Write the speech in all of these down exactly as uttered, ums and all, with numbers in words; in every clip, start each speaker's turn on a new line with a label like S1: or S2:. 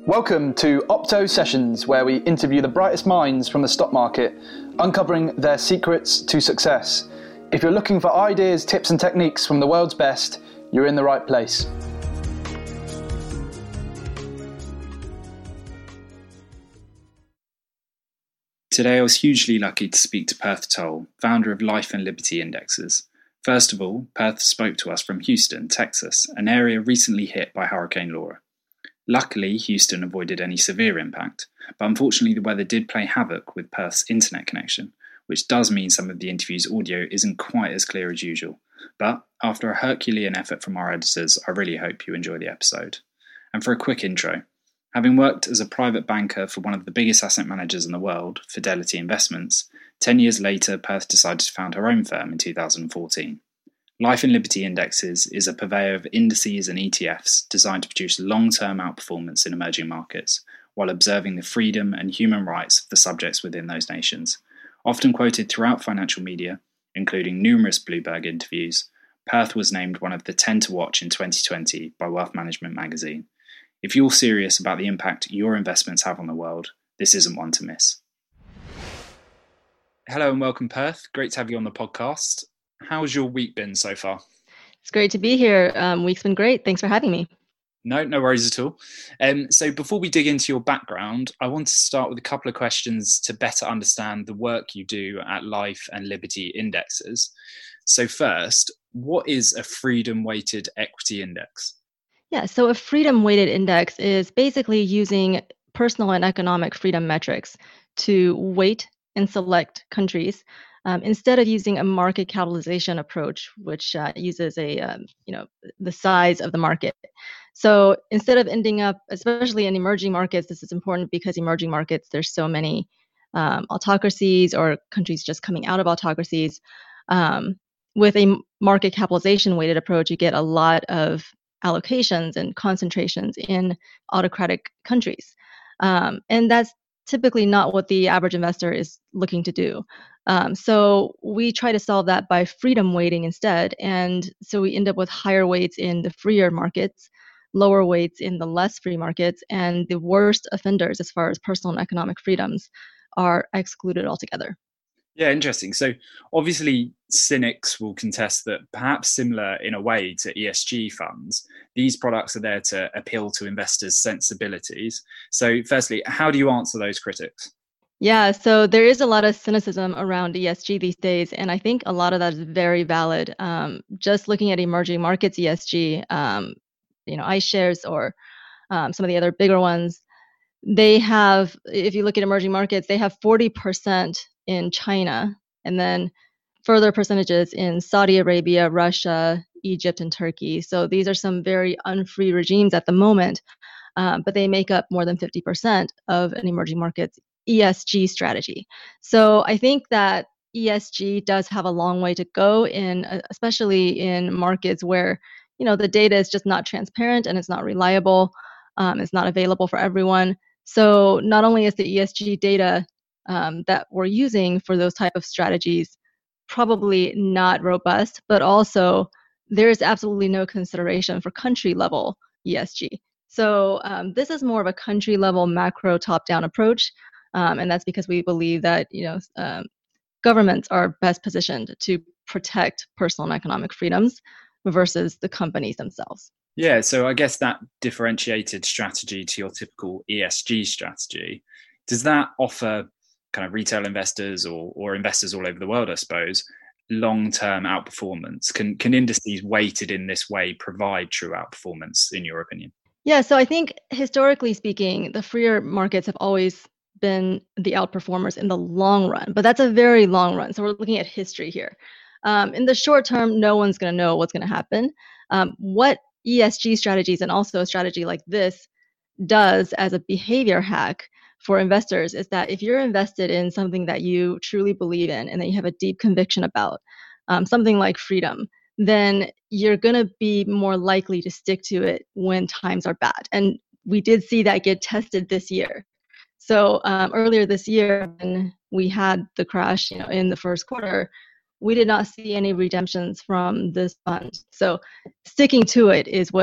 S1: Welcome to Opto Sessions, where we interview the brightest minds from the stock market, uncovering their secrets to success. If you're looking for ideas, tips and techniques from the world's best, you're in the right place.
S2: Today I was hugely lucky to speak to Perth Toll, founder of Life and Liberty Indexes. First of all, Perth spoke to us from Houston, Texas, an area recently hit by Hurricane Laura. Luckily, Houston avoided any severe impact, but unfortunately the weather did play havoc with Perth's internet connection, which does mean some of the interview's audio isn't quite as clear as usual. But after a Herculean effort from our editors, I really hope you enjoy the episode. And for a quick intro, having worked as a private banker for one of the biggest asset managers in the world, Fidelity Investments, ten years later Perth decided to found her own firm in two thousand fourteen. Life and Liberty Indexes is a purveyor of indices and E T Fs designed to produce long-term outperformance in emerging markets, while observing the freedom and human rights of the subjects within those nations. Often quoted throughout financial media, including numerous Bloomberg interviews, Perth was named one of the ten to watch in twenty twenty by Wealth Management magazine. If you're serious about the impact your investments have on the world, this isn't one to miss. Hello and welcome, Perth. Great to have you on the podcast. How's your week been so far?
S3: It's great to be here. Um, week's been great. Thanks for having me.
S2: No, no worries at all. Um, so before we dig into your background, I want to start with a couple of questions to better understand the work you do at Life and Liberty Indexes. So first, what is a freedom-weighted equity index?
S3: Yeah, so a freedom-weighted index is basically using personal and economic freedom metrics to weight and select countries um, instead of using a market capitalization approach, which uh, uses a um, you know the size of the market. So instead of ending up, especially in emerging markets, this is important because emerging markets, there's so many um, autocracies or countries just coming out of autocracies. Um, with a market capitalization weighted approach, you get a lot of allocations and concentrations in autocratic countries. Um, and that's typically not what the average investor is looking to do. Um, so we try to solve that by freedom weighting instead. And so we end up with higher weights in the freer markets, lower weights in the less free markets, and the worst offenders as far as personal and economic freedoms are excluded altogether.
S2: Yeah, interesting. So obviously cynics will contest that perhaps similar in a way to E S G funds, these products are there to appeal to investors' sensibilities. So firstly, how do you answer those critics?
S3: Yeah, so there is a lot of cynicism around E S G these days, and I think a lot of that is very valid. Um, just looking at emerging markets E S G, um, you know, iShares or um, some of the other bigger ones, they have, if you look at emerging markets, they have forty percent in China, and then further percentages in Saudi Arabia, Russia, Egypt, and Turkey. So these are some very unfree regimes at the moment, um, but they make up more than fifty percent of an emerging markets E S G strategy. So I think that E S G does have a long way to go in, uh, especially in markets where, you know, the data is just not transparent and it's not reliable. Um, it's not available for everyone. So not only is the E S G data um, that we're using for those type of strategies probably not robust, but also there is absolutely no consideration for country level E S G. So um, this is more of a country level macro top-down approach, um, and that's because we believe that you know um, governments are best positioned to protect personal and economic freedoms versus the companies themselves.
S2: Yeah, so I guess that differentiated strategy to your typical E S G strategy, does that offer kind of retail investors or, or investors all over the world, I suppose, long-term outperformance? Can, can indices weighted in this way provide true outperformance, in your opinion?
S3: Yeah, so I think historically speaking, the freer markets have always been the outperformers in the long run, but that's a very long run. So we're looking at history here. Um, in the short term, no one's going to know what's going to happen. Um, what E S G strategies and also a strategy like this does as a behavior hack for investors is that if you're invested in something that you truly believe in and that you have a deep conviction about, um, something like freedom, then you're going to be more likely to stick to it when times are bad. And we did see that get tested this year. So um, earlier this year, when we had the crash, you know, in the first quarter, we did not see any redemptions from this fund. So sticking to it is what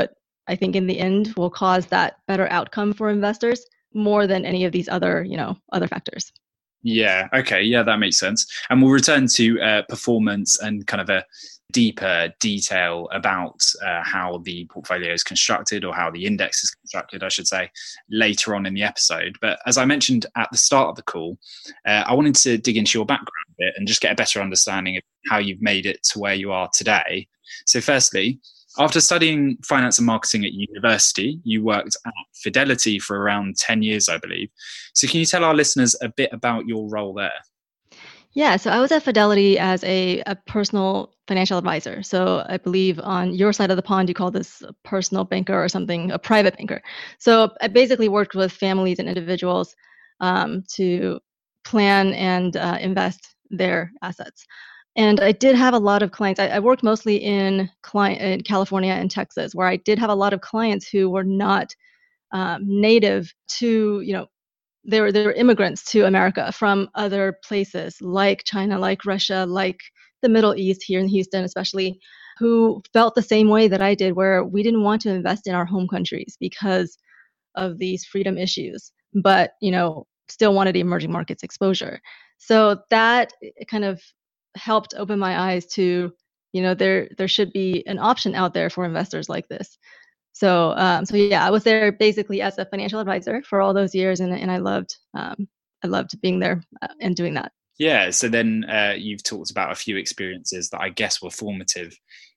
S3: I think in the end will cause that better outcome for investors more than any of these other, you know, other factors.
S2: Yeah. Okay. Yeah, that makes sense. And we'll return to uh, performance and kind of a deeper detail about uh, how the portfolio is constructed, or how the index is constructed, I should say, later on in the episode. But as I mentioned at the start of the call, uh, I wanted to dig into your background a bit and just get a better understanding of how you've made it to where you are today. So firstly, after studying finance and marketing at university, you worked at Fidelity for around ten years, I believe. So can you tell our listeners a bit about your role there?
S3: Yeah, so I was at Fidelity as a, a personal financial advisor. So I believe on your side of the pond, you call this a personal banker or something, a private banker. So I basically worked with families and individuals um, to plan and uh, invest their assets. And I did have a lot of clients. I, I worked mostly in client in California and Texas, where I did have a lot of clients who were not um, native to, you know, they were they were immigrants to America from other places like China, like Russia, like the Middle East, here in Houston especially, who felt the same way that I did, where we didn't want to invest in our home countries because of these freedom issues, but, you know, still wanted emerging markets exposure. So that kind of helped open my eyes to, you know, there there should be an option out there for investors like this. So, um, so yeah, I was there basically as a financial advisor for all those years, and and I loved, um, I loved being there uh, and doing that.
S2: Yeah. So then uh, you've talked about a few experiences that I guess were formative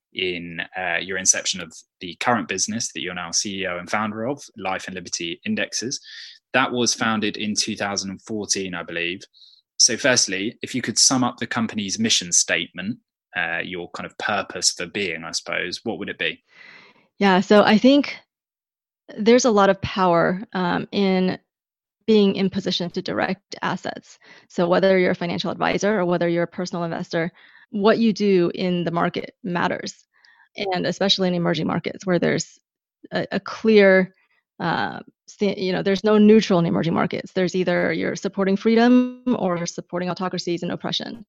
S2: in uh, your inception of the current business that you're now C E O and founder of, Life and Liberty Indexes. That was founded in two thousand fourteen, I believe. So firstly, if you could sum up the company's mission statement, uh, your kind of purpose for being, I suppose, what would it be?
S3: Yeah, so I think there's a lot of power um, in being in position to direct assets. So whether you're a financial advisor or whether you're a personal investor, what you do in the market matters. And especially in emerging markets where there's a, a clear, uh, you know, there's no neutral in emerging markets. There's either you're supporting freedom or you're supporting autocracies and oppression.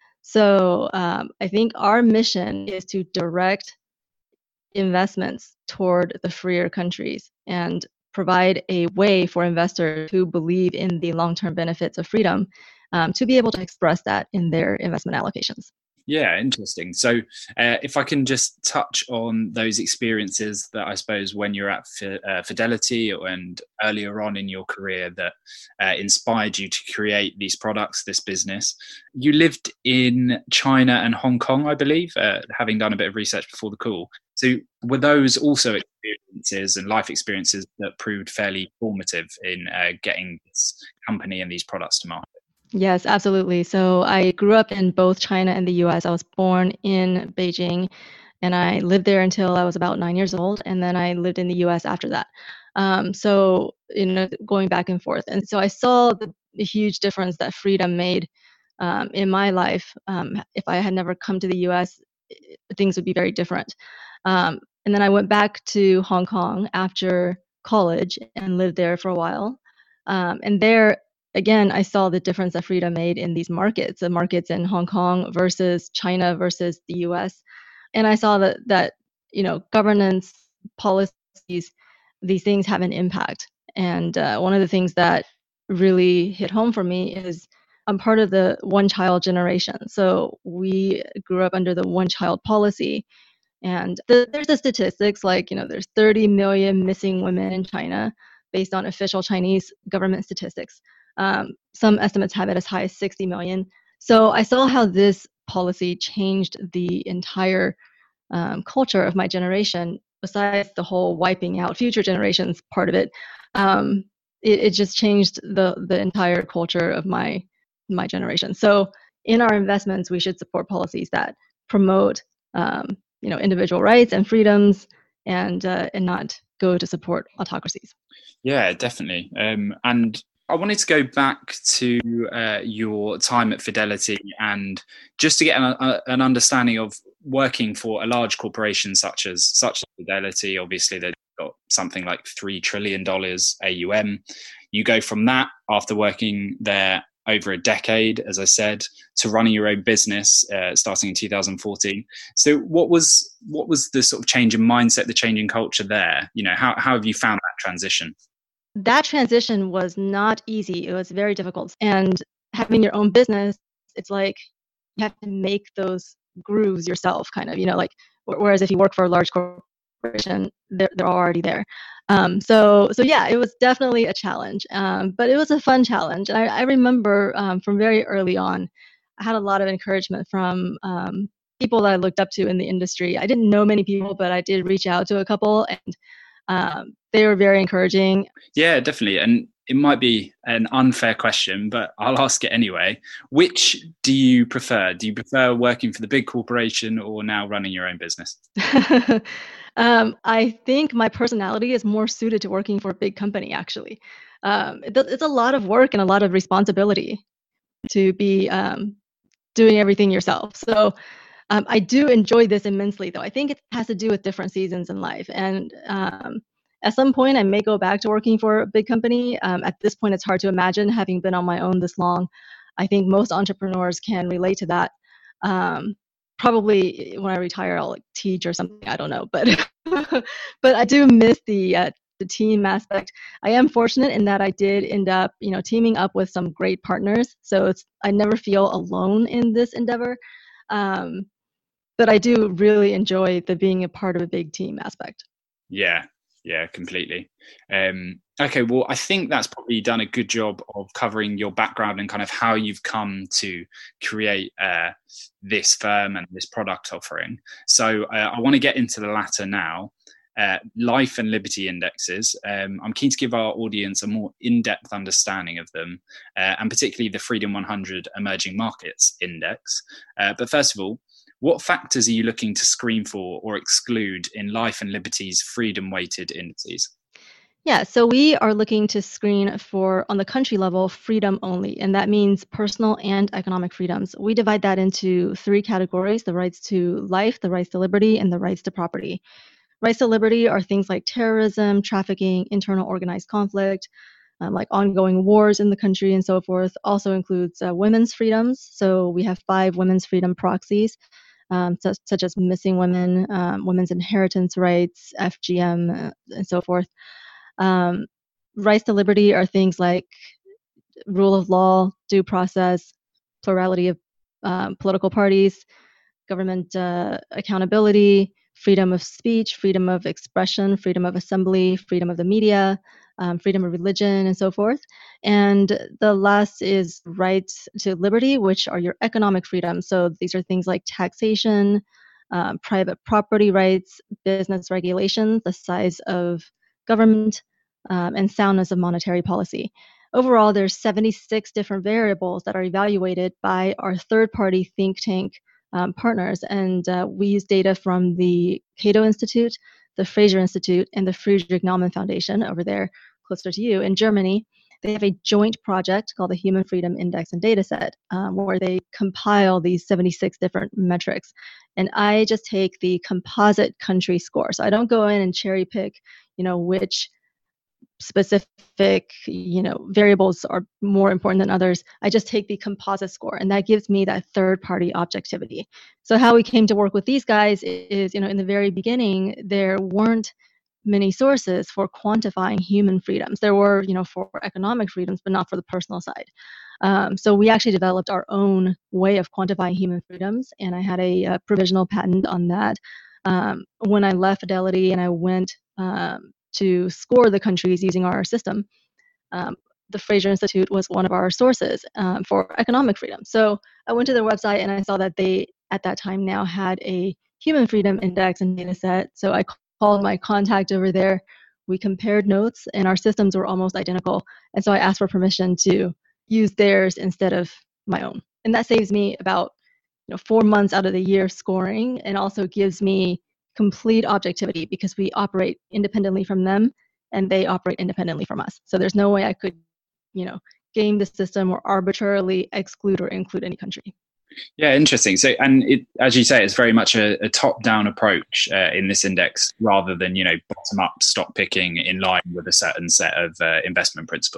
S3: So um, I think our mission is to direct investments toward the freer countries and provide a way for investors who believe in the long-term benefits of freedom um, to be able to express that in their investment allocations.
S2: Yeah, interesting. So uh, if I can just touch on those experiences that I suppose when you're at F- uh, Fidelity and earlier on in your career that uh, inspired you to create these products, this business. You lived in China and Hong Kong, I believe, uh, having done a bit of research before the call. So were those also experiences and life experiences that proved fairly formative in uh, getting this company and these products to market?
S3: Yes, absolutely. So I grew up in both China and the U S. I was born in Beijing, and I lived there until I was about nine years old, and then I lived in the U S after that. Um, so, you know, going back and forth. And so I saw the, the huge difference that freedom made um, in my life. Um, if I had never come to the U S, things would be very different. Um, and then I went back to Hong Kong after college and lived there for a while. Um, and there, again, I saw the difference that freedom made in these markets, the markets in Hong Kong versus China versus the U S. And I saw that, that you know, governance, policies, these things have an impact. And uh, one of the things that really hit home for me is I'm part of the one-child generation. So we grew up under the one-child policy. And the, there's the statistics, like, you know, there's thirty million missing women in China based on official Chinese government statistics. Um, some estimates have it as high as sixty million. So I saw how this policy changed the entire um, culture of my generation, besides the whole wiping out future generations part of it. Um, it, it just changed the, the entire culture of my, my generation. So in our investments, we should support policies that promote um, you know, individual rights and freedoms, and uh, and not go to support autocracies.
S2: Yeah, definitely. Um, and I wanted to go back to uh, your time at Fidelity, and just to get an, a, an understanding of working for a large corporation such as such as Fidelity. Obviously, they've got something like three trillion dollars A U M. You go from that after working there over a decade, as I said, to running your own business, uh, starting in two thousand fourteen. So what was what was the sort of change in mindset, the change in culture there? You know, how, how have you found that transition?
S3: That transition was not easy. It was very difficult. And having your own business, it's like you have to make those grooves yourself, kind of, you know, like, whereas if you work for a large corporation, they're, they're already there. Um, so, so yeah, it was definitely a challenge, um, but it was a fun challenge. And I, I remember um, from very early on, I had a lot of encouragement from um, people that I looked up to in the industry. I didn't know many people, but I did reach out to a couple, and um, they were very encouraging.
S2: Yeah, definitely. And it might be an unfair question, but I'll ask it anyway. Which do you prefer? Do you prefer working for the big corporation or now running your own business?
S3: um, I think my personality is more suited to working for a big company, actually. Um, it, it's a lot of work and a lot of responsibility to be um, doing everything yourself. So um, I do enjoy this immensely, though. I think it has to do with different seasons in life. And um, at some point, I may go back to working for a big company. Um, at this point, it's hard to imagine, having been on my own this long. I think most entrepreneurs can relate to that. Um, probably when I retire, I'll like teach or something. I don't know, but but I do miss the uh, the team aspect. I am fortunate in that I did end up, you know, teaming up with some great partners. So it's I never feel alone in this endeavor. Um, but I do really enjoy the being a part of a big team aspect.
S2: Yeah. Yeah, completely. Um, okay, well, I think that's probably done a good job of covering your background and kind of how you've come to create uh, this firm and this product offering. So uh, I want to get into the latter now. Uh, life and liberty indexes. Um, I'm keen to give our audience a more in-depth understanding of them, uh, and particularly the Freedom one hundred Emerging Markets Index. Uh, but first of all, what factors are you looking to screen for or exclude in Life and Liberty's freedom-weighted indices?
S3: Yeah, so we are looking to screen for, on the country level, freedom only, and that means personal and economic freedoms. We divide that into three categories: the rights to life, the rights to liberty, and the rights to property. Rights to liberty are things like terrorism, trafficking, internal organized conflict, um, like ongoing wars in the country and so forth. Also includes uh, women's freedoms. So we have five women's freedom proxies, um, such, such as missing women, um, women's inheritance rights, F G M, uh, and so forth. Um, rights to liberty are things like rule of law, due process, plurality of um, political parties, government uh, accountability, freedom of speech, freedom of expression, freedom of assembly, freedom of the media, um, freedom of religion, and so forth. And the last is rights to liberty, which are your economic freedoms. So these are things like taxation, um, private property rights, business regulations, the size of government, um, and soundness of monetary policy. Overall, there's seventy-six different variables that are evaluated by our third-party think tank Um, partners, and uh, we use data from the Cato Institute, the Fraser Institute, and the Friedrich Naumann Foundation over there closer to you in Germany. They have a joint project called the Human Freedom Index and Dataset, um, where they compile these seventy-six different metrics. And I just take the composite country score. So I don't go in and cherry pick, you know, which specific, you know, variables are more important than others. I just take the composite score, and that gives me that third-party objectivity. So how we came to work with these guys is, you know, in the very beginning, there weren't many sources for quantifying human freedoms. There were, you know, for economic freedoms, but not for the personal side. Um, so we actually developed our own way of quantifying human freedoms, and I had a, a provisional patent on that. Um, when I left Fidelity and I went um, to score the countries using our system, um, the Fraser Institute was one of our sources um, for economic freedom. So I went to their website and I saw that they, at that time now, had a human freedom index and data set. So I called my contact over there. We compared notes, and our systems were almost identical. And so I asked for permission to use theirs instead of my own. And that saves me about, you know, four months out of the year scoring, and also gives me complete objectivity because we operate independently from them and they operate independently from us. So there's no way I could, you know, game the system or arbitrarily exclude or include any country.
S2: Yeah, interesting. So, and it, as you say, it's very much a, a top-down approach uh, in this index, rather than, you know, bottom-up stock picking in line with a certain set of uh, investment principles.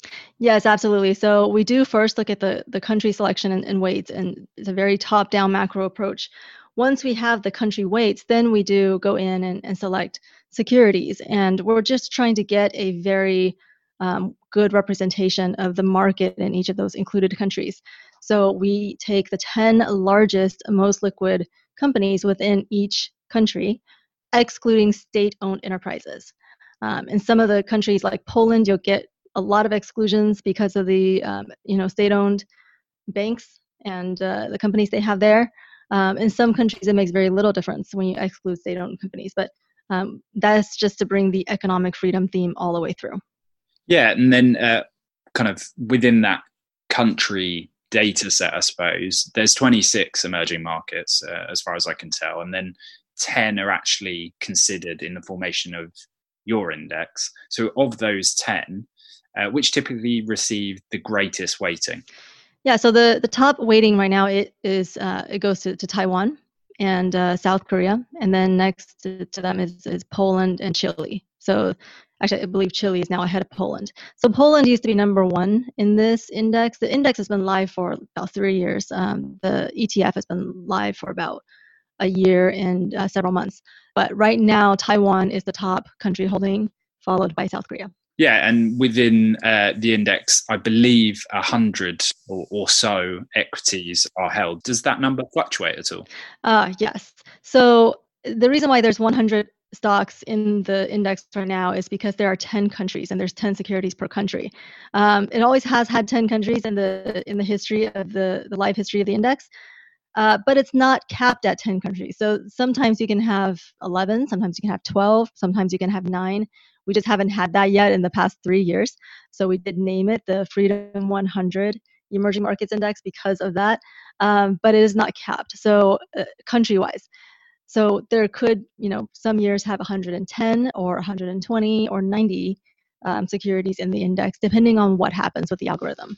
S3: Yes, absolutely. So we do first look at the, the country selection and, and weights, and it's a very top-down macro approach. Once we have the country weights, then we do go in and, and select securities. And we're just trying to get a very um, good representation of the market in each of those included countries. So we take the ten largest, most liquid companies within each country, excluding state-owned enterprises. Um, in some of the countries like Poland, you'll get a lot of exclusions because of the um, you know state-owned banks and uh, the companies they have there. Um, in some countries, it makes very little difference when you exclude state-owned companies, but um, that's just to bring the economic freedom theme all the way through.
S2: Yeah, and then uh, kind of within that country data set, I suppose, there's twenty-six emerging markets, uh, as far as I can tell, and then ten are actually considered in the formation of your index. So of those ten, uh, which typically receive the greatest weighting?
S3: Yeah, so the, the top weighting right now, it is uh, it goes to, to Taiwan and uh, South Korea, and then next to, to them is, is Poland and Chile. So actually, I believe Chile is now ahead of Poland. So Poland used to be number one in this index. The index has been live for about three years. Um, the E T F has been live for about a year and uh, several months. But right now, Taiwan is the top country holding, followed by South Korea.
S2: Yeah, and within uh, the index, I believe a hundred or, or so equities are held. Does that number fluctuate at all?
S3: Uh, yes. So the reason why there's one hundred stocks in the index right now is because there are ten countries and there's ten securities per country. Um, it always has had ten countries in the in the history of the the live history of the index. Uh, but it's not capped at ten countries. So sometimes you can have eleven, sometimes you can have twelve, sometimes you can have nine. We just haven't had that yet in the past three years. So we did name it the Freedom one hundred Emerging Markets Index because of that. Um, but it is not capped, so uh, country-wise. So there could, you know, some years have one hundred ten or one hundred twenty or ninety um, securities in the index, depending on what happens with the algorithm.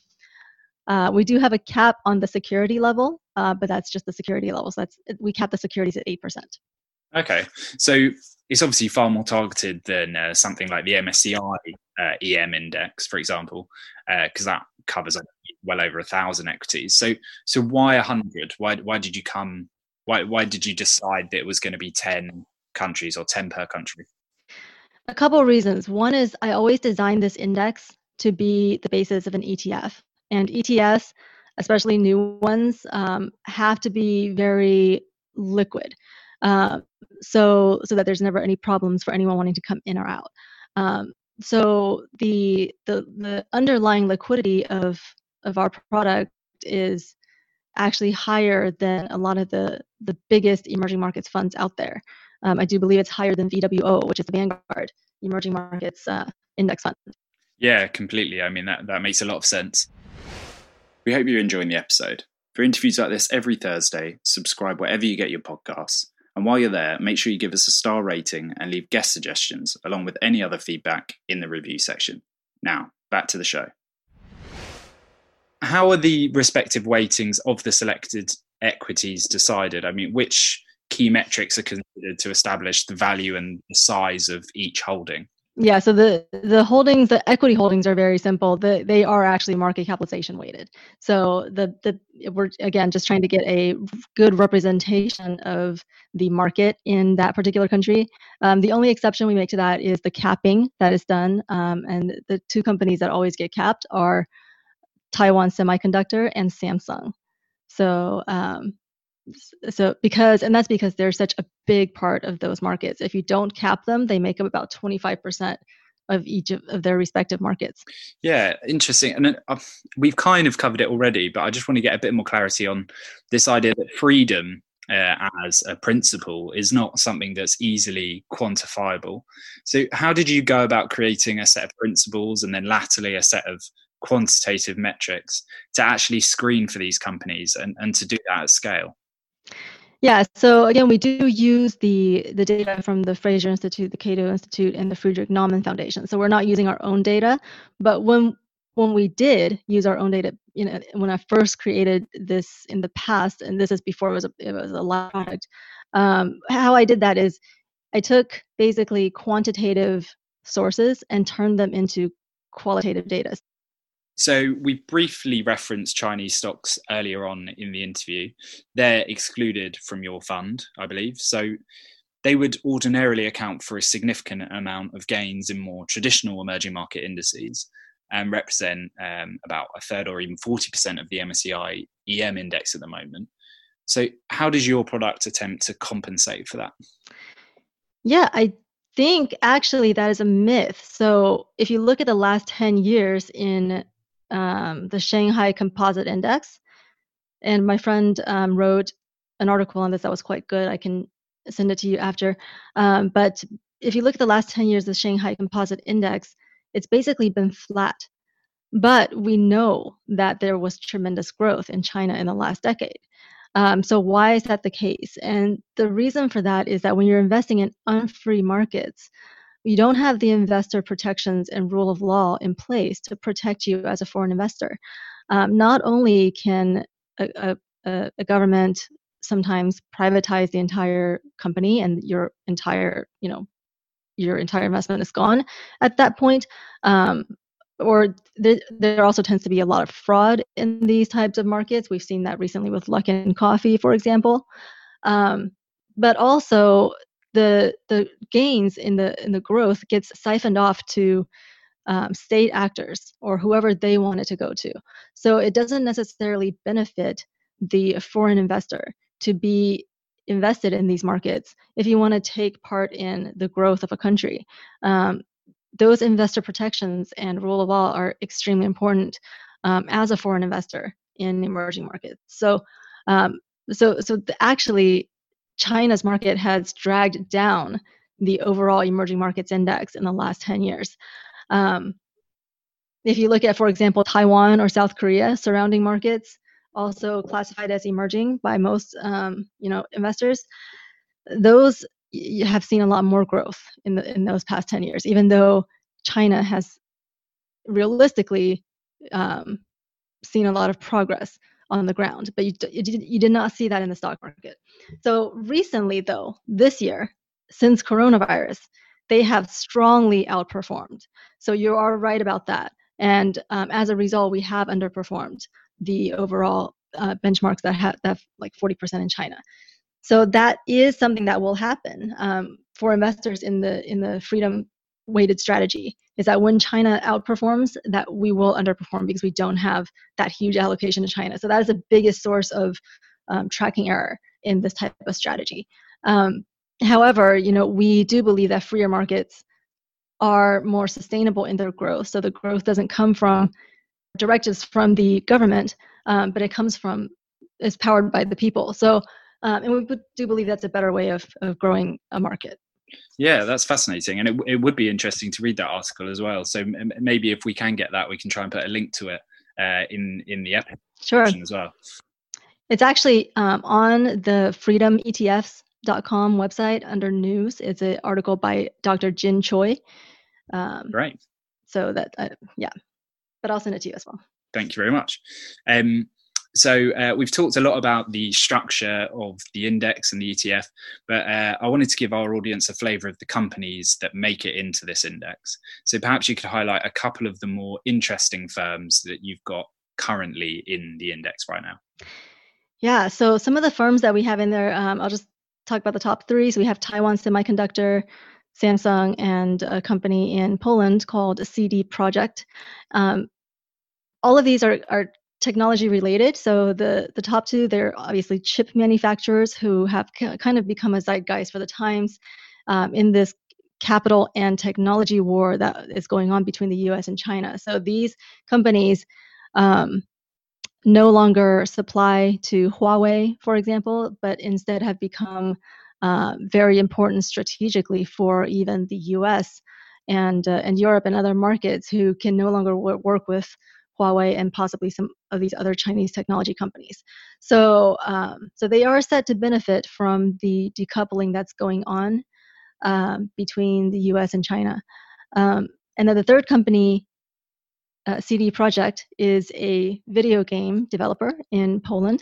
S3: Uh, we do have a cap on the security level, uh, but that's just the security level. So that's we cap the securities at eight percent.
S2: Okay, so it's obviously far more targeted than uh, something like the M S C I uh, E M index, for example, because uh, that covers well over a thousand equities. So, so why a hundred? Why why did you come? Why why did you decide that it was going to be ten countries or ten per country?
S3: A couple of reasons. One is I always designed this index to be the basis of an E T F. And E T Fs, especially new ones, um, have to be very liquid, uh, so so that there's never any problems for anyone wanting to come in or out. Um, so the, the the underlying liquidity of of our product is actually higher than a lot of the the biggest emerging markets funds out there. Um, I do believe it's higher than V W O, which is the Vanguard Emerging Markets uh, Index Fund.
S2: Yeah, completely. I mean, that, that makes a lot of sense. We hope you're enjoying the episode. For interviews like this every Thursday, subscribe wherever you get your podcasts. And while you're there, make sure you give us a star rating and leave guest suggestions, along with any other feedback in the review section. Now, back to the show. How are the respective weightings of the selected equities decided? I mean, which key metrics are considered to establish the value and the size of each holding?
S3: Yeah, so the the holdings, the equity holdings are very simple. The, they are actually market capitalization weighted. So the the we're again just trying to get a good representation of the market in that particular country. Um, the only exception we make to that is the capping that is done, um, and the two companies that always get capped are Taiwan Semiconductor and Samsung. So um, so because and that's because they're such a big part of those markets. If you don't cap them, they make up about twenty-five percent of each of, of their respective markets.
S2: Yeah, interesting. And uh, we've kind of covered it already, but I just want to get a bit more clarity on this idea that freedom uh, as a principle is not something that's easily quantifiable. So how did you go about creating a set of principles and then latterly a set of quantitative metrics to actually screen for these companies and, and to do that at scale?
S3: Yeah, so again, we do use the the data from the Fraser Institute, the Cato Institute, and the Friedrich Naumann Foundation. So we're not using our own data, but when when we did use our own data, you know, when I first created this in the past, and this is before it was a, it was a live product, um, how I did that is I took basically quantitative sources and turned them into qualitative data.
S2: So we briefly referenced Chinese stocks earlier on in the interview. They're excluded from your fund, I believe. So they would ordinarily account for a significant amount of gains in more traditional emerging market indices and represent um, about a third or even forty percent of the M S C I E M index at the moment. So how does your product attempt to compensate for that?
S3: Yeah, I think actually that is a myth. So if you look at the last ten years in um, the Shanghai Composite Index, and my friend um, wrote an article on this that was quite good. I can send it to you after. Um, but if you look at the last ten years of the Shanghai Composite Index, it's basically been flat. But we know that there was tremendous growth in China in the last decade. Um, so why is that the case? And the reason for that is that when you're investing in unfree markets, you don't have the investor protections and rule of law in place to protect you as a foreign investor. Um, not only can a, a, a government sometimes privatize the entire company and your entire, you know, your entire investment is gone at that point, um, or th- there also tends to be a lot of fraud in these types of markets. We've seen that recently with Luckin Coffee, for example. Um, but also the the gains in the in the growth gets siphoned off to um, state actors or whoever they want it to go to. So it doesn't necessarily benefit the foreign investor to be invested in these markets if you want to take part in the growth of a country. Um, those investor protections and rule of law are extremely important um, as a foreign investor in emerging markets. So, um, so, so the, actually, China's market has dragged down the overall emerging markets index in the last ten years. Um, if you look at, for example, Taiwan or South Korea, surrounding markets, also classified as emerging by most, um, you know, investors, those y- have seen a lot more growth in the in those past ten years, even though China has realistically um, seen a lot of progress on the ground, but you, you, did, you did not see that in the stock market. So recently, though, this year, since coronavirus, they have strongly outperformed. So you are right about that. And um, as a result, we have underperformed the overall uh, benchmarks that have, that have like forty percent in China. So that is something that will happen um, for investors in the in the freedom weighted strategy, is that when China outperforms, that we will underperform because we don't have that huge allocation to China. So that is the biggest source of um, tracking error in this type of strategy. Um, however, you know, we do believe that freer markets are more sustainable in their growth. So the growth doesn't come from directives from the government, um, but it comes from, is powered by the people. So, um, and we do believe that's a better way of, of growing a market.
S2: Yeah, that's fascinating. And it, it would be interesting to read that article as well. So m- maybe if we can get that, we can try and put a link to it uh, in, in the episode
S3: Sure.
S2: as well.
S3: It's actually um, on the freedom E T Fs dot com website under news. It's an article by Doctor Jin Choi. Um,
S2: Great.
S3: So that, uh, yeah, but I'll send it to you as well.
S2: Thank you very much. Um, so uh, we've talked a lot about the structure of the index and the E T F, but uh, I wanted to give our audience a flavour of the companies that make it into this index. So perhaps you could highlight a couple of the more interesting firms that you've got currently in the index right now.
S3: Yeah, so some of the firms that we have in there, um, I'll just talk about the top three. So we have Taiwan Semiconductor, Samsung, and a company in Poland called C D Project. Um, all of these are, are technology related. So the, the top two, they're obviously chip manufacturers who have k- kind of become a zeitgeist for the times um, in this capital and technology war that is going on between the U S and China. So these companies um, no longer supply to Huawei, for example, but instead have become uh, very important strategically for even the U S and uh, and Europe and other markets who can no longer w- work with Huawei and possibly some of these other Chinese technology companies. So um, so they are set to benefit from the decoupling that's going on um, between the U S and China. Um, and then the third company, Uh, C D Projekt, is a video game developer in Poland.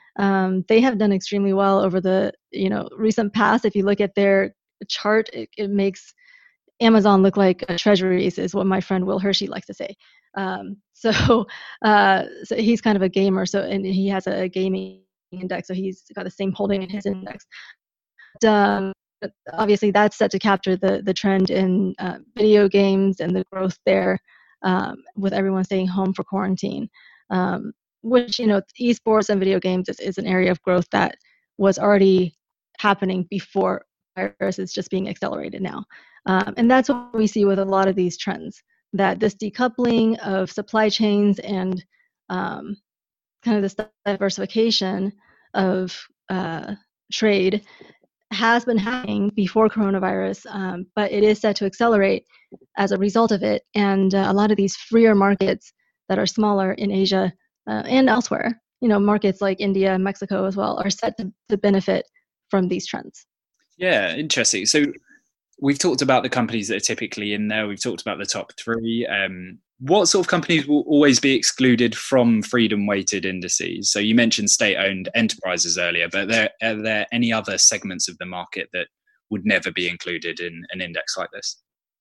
S3: Um, they have done extremely well over the you know recent past. If you look at their chart, it, it makes Amazon look like a treasuries, is what my friend Will Hershey likes to say. Um, so, uh, so he's kind of a gamer. So, and he has a gaming index. So he's got the same holding in his index. But, um, but obviously, that's set to capture the the trend in uh, video games and the growth there, um, with everyone staying home for quarantine. Um, which, you know, esports and video games is, is an area of growth that was already happening before virus is just being accelerated now. Um, and that's what we see with a lot of these trends, that this decoupling of supply chains and um, kind of this diversification of uh, trade has been happening before coronavirus, um, but it is set to accelerate as a result of it. And uh, a lot of these freer markets that are smaller in Asia uh, and elsewhere, you know, markets like India and Mexico as well, are set to, to benefit from these trends.
S2: Yeah, interesting. So we've talked about the companies that are typically in there. We've talked about the top three. Um, what sort of companies will always be excluded from freedom-weighted indices? So you mentioned state-owned enterprises earlier, but are there, are there any other segments of the market that would never be included in an index like this?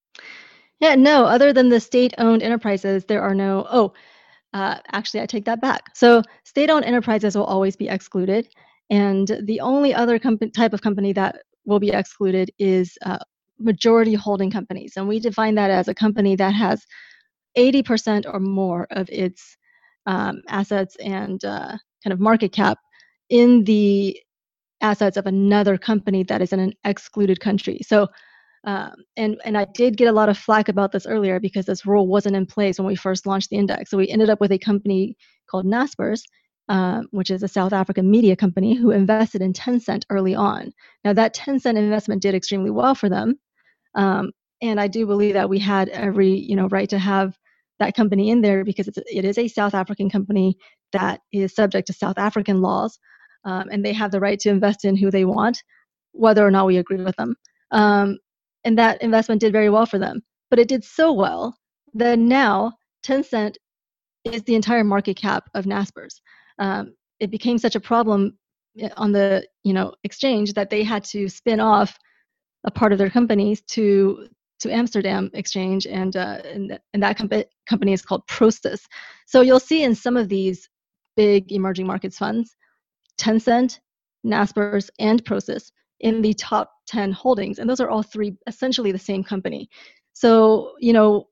S3: Yeah, no, other than the state-owned enterprises, there are no, oh, uh, actually, I take that back. So state-owned enterprises will always be excluded. And the only other comp- type of company that will be excluded is uh, majority holding companies. And we define that as a company that has eighty percent or more of its um, assets and uh, kind of market cap in the assets of another company that is in an excluded country. So, um, and and I did get a lot of flack about this earlier because this rule wasn't in place when we first launched the index. So we ended up with a company called Naspers, um, which is a South African media company who invested in Tencent early on. Now that Tencent investment did extremely well for them, um, and I do believe that we had every you know right to have that company in there because it's, it is a South African company that is subject to South African laws, um, and they have the right to invest in who they want, whether or not we agree with them. Um, and that investment did very well for them. But it did so well that now Tencent is the entire market cap of Naspers. Um, it became such a problem on the you know exchange that they had to spin off a part of their companies to to Amsterdam Exchange, and uh, and, and that com- company is called Prosus. So you'll see in some of these big emerging markets funds, Tencent, Naspers, and Prosus in the top ten holdings, and those are all three essentially the same company. So you know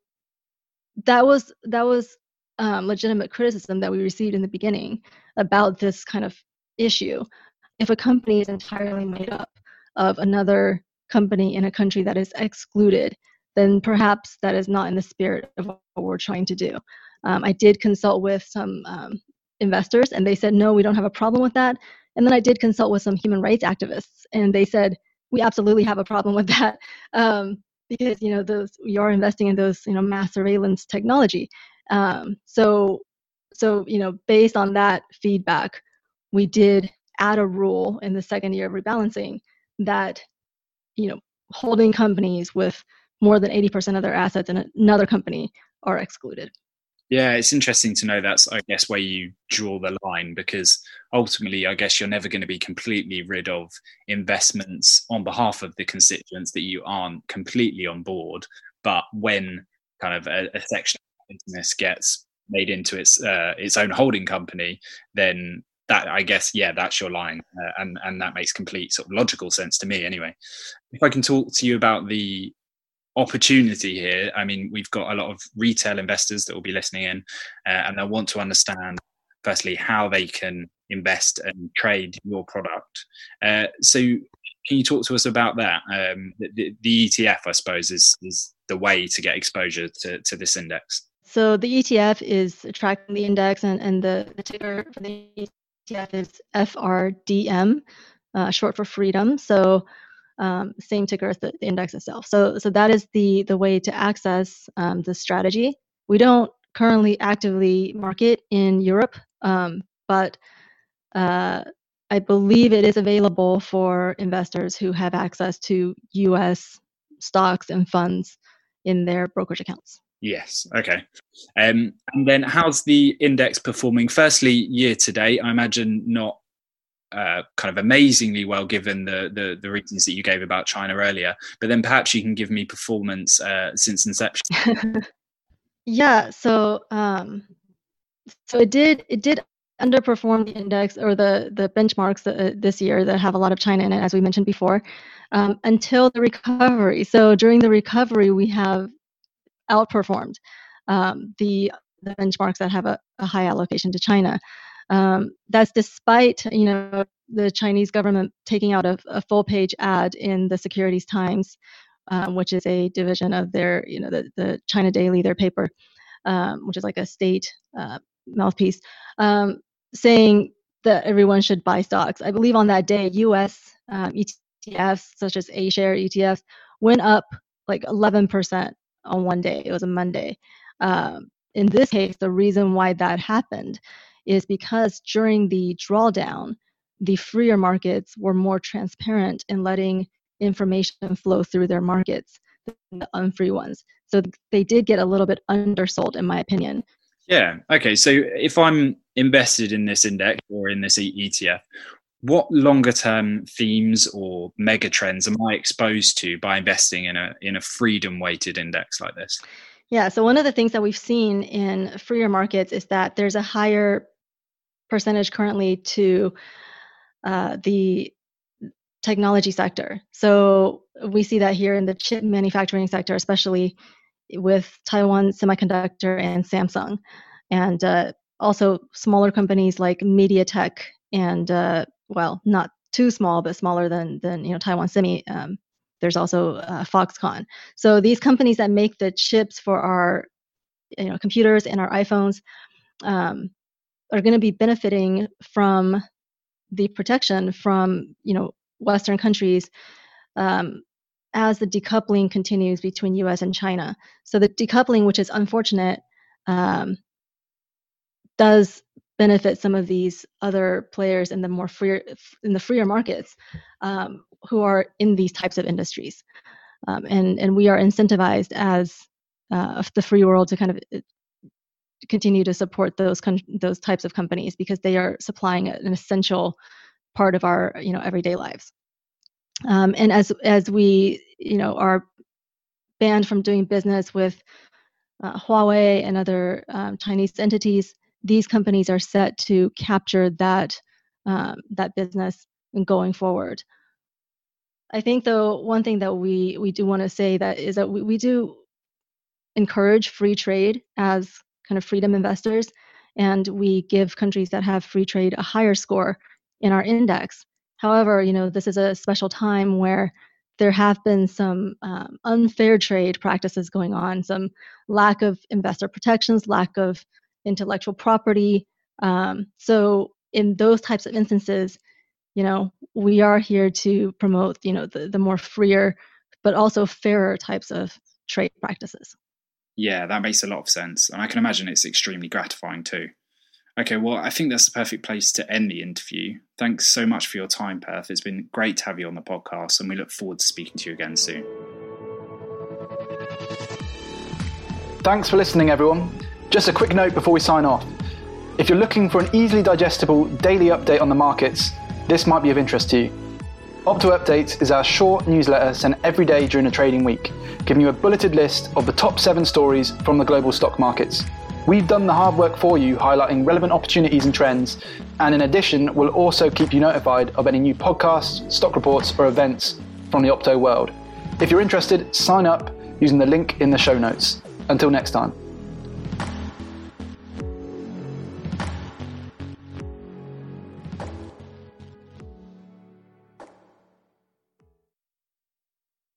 S3: that was that was um, legitimate criticism that we received in the beginning about this kind of issue. If a company is entirely made up of another company in a country that is excluded, then perhaps that is not in the spirit of what we're trying to do. Um, I did consult with some um, investors, and they said, no, we don't have a problem with that. And then I did consult with some human rights activists, and they said, we absolutely have a problem with that, um, because you know those we are investing in those you know mass surveillance technology. Um, so, so you know, based on that feedback, we did add a rule in the second year of rebalancing that you know, holding companies with more than eighty percent of their assets in another company are excluded.
S2: Yeah, it's interesting to know that's, I guess, where you draw the line, because ultimately, I guess you're never going to be completely rid of investments on behalf of the constituents that you aren't completely on board. But when kind of a, a section of business gets made into its uh, its own holding company, then that, I guess, yeah, that's your line, uh, and and that makes complete sort of logical sense to me. Anyway, if I can talk to you about the opportunity here, I mean, we've got a lot of retail investors that will be listening in, uh, and they'll want to understand, firstly, how they can invest and trade your product. Uh, so, can you talk to us about that? Um, the, the E T F, I suppose, is is the way to get exposure to to this index.
S3: So the E T F is tracking the index, and and the, the ticker for the E T F is F R D M, uh, short for freedom. So um, same ticker as the, the index itself. So so that is the the way to access um, the strategy. We don't currently actively market in Europe, um, but uh, I believe it is available for investors who have access to U S stocks and funds in their brokerage accounts.
S2: Yes. Okay. Um, and then how's the index performing? Firstly, year to date, I imagine not uh, kind of amazingly well, given the, the the reasons that you gave about China earlier. But then perhaps you can give me performance uh, since inception.
S3: Yeah, so um, so it did it did underperform the index or the the benchmarks uh, this year that have a lot of China in it, as we mentioned before, um, until the recovery. So during the recovery, we have outperformed um, the the benchmarks that have a, a high allocation to China. Um, that's despite you know the Chinese government taking out a, a full page ad in the Securities Times, um, which is a division of their you know the, the China Daily, their paper, um, which is like a state uh, mouthpiece, um, saying that everyone should buy stocks. I believe on that day, U S um, E T Fs such as A-share E T Fs went up like eleven percent on one day. It was a Monday. Um, in this case, the reason why that happened is because during the drawdown, the freer markets were more transparent in letting information flow through their markets than the unfree ones. So they did get a little bit undersold, in my opinion.
S2: Yeah. Okay. So if I'm invested in this index or in this E T F, what longer term themes or mega trends am I exposed to by investing in a in a freedom weighted index like this?
S3: Yeah. So one of the things that we've seen in freer markets is that there's a higher percentage currently to uh, the technology sector. So we see that here in the chip manufacturing sector, especially with Taiwan Semiconductor and Samsung, and uh, also smaller companies like MediaTek and uh, well, not too small, but smaller than than you know Taiwan Semi. Um, there's also uh, Foxconn. So these companies that make the chips for our you know computers and our iPhones um, are going to be benefiting from the protection from you know Western countries um, as the decoupling continues between U S and China. So the decoupling, which is unfortunate, um, does benefit some of these other players in the more freer in the freer markets um, who are in these types of industries, um, and and we are incentivized as uh, the free world to kind of continue to support those con- those types of companies because they are supplying an essential part of our you know everyday lives. Um, and as as we you know are banned from doing business with uh, Huawei and other um, Chinese entities, these companies are set to capture that um, that business going forward. I think though one thing that we we do want to say that is that we, we do encourage free trade as kind of freedom investors, and we give countries that have free trade a higher score in our index. However, you know, this is a special time where there have been some um, unfair trade practices going on, some lack of investor protections, lack of intellectual property. Um, so in those types of instances, you know, we are here to promote, you know, the, the more freer, but also fairer types of trade practices.
S2: Yeah, that makes a lot of sense. And I can imagine it's extremely gratifying too. Okay, well, I think that's the perfect place to end the interview. Thanks so much for your time, Perth. It's been great to have you on the podcast, and we look forward to speaking to you again soon.
S1: Thanks for listening, everyone. Just a quick note before we sign off. If you're looking for an easily digestible daily update on the markets, this might be of interest to you. Opto Updates is our short newsletter sent every day during a trading week, giving you a bulleted list of the top seven stories from the global stock markets. We've done the hard work for you, highlighting relevant opportunities and trends, and in addition, we'll also keep you notified of any new podcasts, stock reports, or events from the Opto world. If you're interested, sign up using the link in the show notes. Until next time.